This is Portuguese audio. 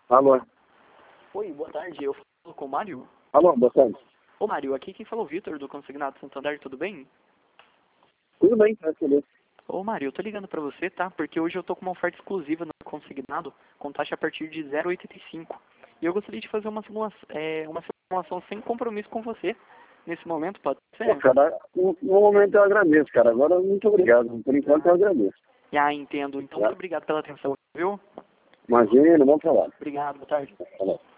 Alô? Oi, boa tarde. Eu falo com o Mário. Alô, boa tarde. Ô, Mário, aqui quem falou é o Vitor, do Consignado Santander, tudo bem? Tudo bem, graças a Deus. Ô, Mário, eu tô ligando pra você, tá? Porque hoje eu tô com uma oferta exclusiva no Consignado, com taxa a partir de 0,85. E eu gostaria de fazer uma simulação sem compromisso com você nesse momento, pode Pô, ser? cara, no momento eu agradeço, cara. Agora, muito obrigado. Por enquanto eu agradeço. Ah, entendo. Então, Tá? muito obrigado pela atenção, viu? Imagina, bom trabalho. Obrigado, boa tarde. Falou.